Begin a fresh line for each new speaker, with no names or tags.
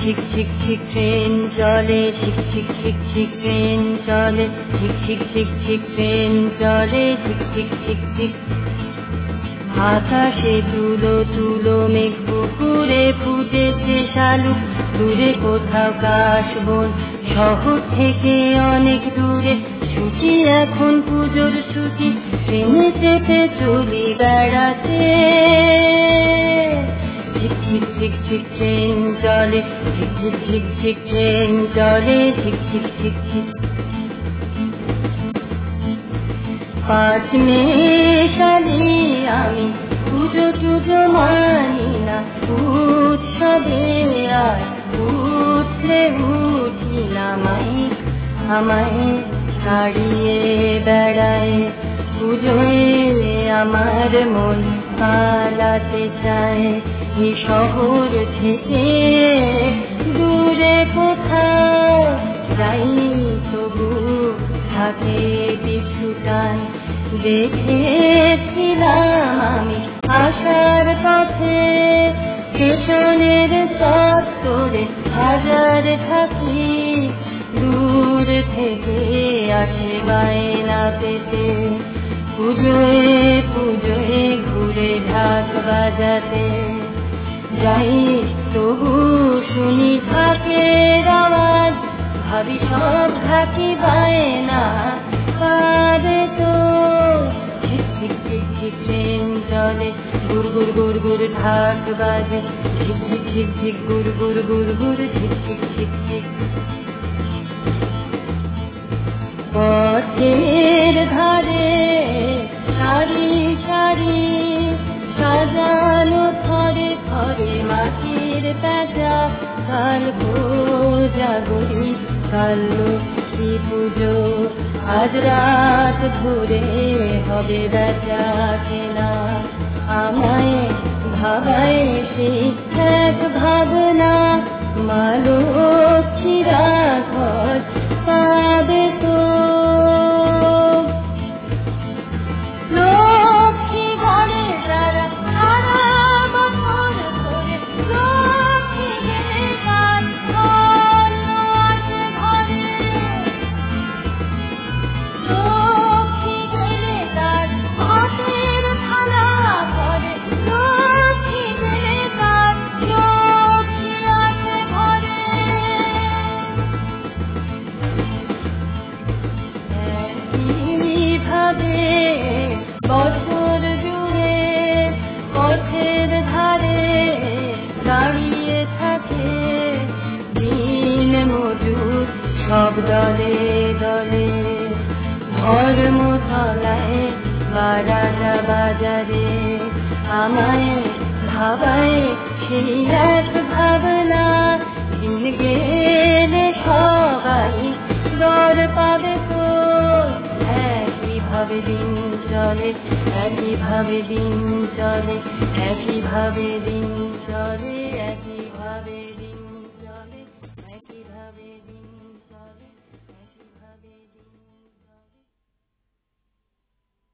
ঝিক ঝিক ঝিক train চলে, ঝিক ঝিক ঝিক ঝিক train চলে, ঝিক ঝিক ঝিক ঝিক train চলে, ঝিক ঝিক ঝিক ঝিক। আকাশে তুলো তুলো মেঘ, পুকুরে ফুটেছে শালুক, দূরে কোথাও কাশবন, শহর থেকে অনেক দূরে। ছুটি এখন পুজোর ছুটি, ট্রেনে চেপে চলি বেড়াতে। ঝিক ঝিক ঝিক ঝিক ট্রেন চলে, ঝিক ঝিক ঝিক ঝিক ট্রেন চলে, ঝিক ঝিক ঝিক ঝিক। পাঁচ মেশালি আমি পুজো টুজো মানি না, উৎসবে আর উঠলে উঠিলাম আমায় ছাড়িয়ে বেড়ায়। পুজোয় আমার মন পালাতে চায়, এই শহর থেকে দূরে কোথাও যাই, তবু থাকে পিছুটান। দেখেছিলাম আমি আসার পথে স্টেশনের চত্বরে হাজার থাকি, দূর থেকে আসে বায়না পেতে, পুজোয় পুজোয় ঘুরে ঢাক বাজাতে যাই, তবু শুনি ঢাকের আওয়াজ, ভাবি সব ঢাকি বায়না পারে তো। ঝিক ঝিক ঝিক ঝিক ট্রেন চলে, গুড় গুড় গুড় গুড় ঢাক বাজে, ঝিক ঝিক ঝিক ঝিক গুড় গুড় গুড় গুড়, ঝিক ঝিক ঝিক ঝিক। পথের ধারে সারি সারি সাজানো থরে থরে মাটির পেঁচা, কাল কোজাগরি কাল লক্ষ্মী পুজো, আজ রাত ঘুরে হবে বেচা কেনা। আমায় ভাবায় সেই এক ভাবনা, মা লক্ষ্মীরা ঘর পাবে তো। লক্ষ্মী ঘরে যারা সারা বছর ধরে, লক্ষ্মী গেলে তার ধন আসে ঘরে, লক্ষ্মী গেলে তার হাতের থালা ভরে, লক্ষ্মী গেলে তার লক্ষ্মী আসে ঘরে। একইভাবে বছর জুড়ে পথের ধারে দাঁড়িয়ে থাকে দিন মজুর সব দলে দলে, ধর্মতলায় বারাটা বাজারে। আমায় ভাবায় সেই এক ভাবনা, দিন গেলে সবাই দর পাবে তো। একইভাবে দিন চলে, একইভাবে দিন চলে, একইভাবে দিন চলে, একইভাবে দিন।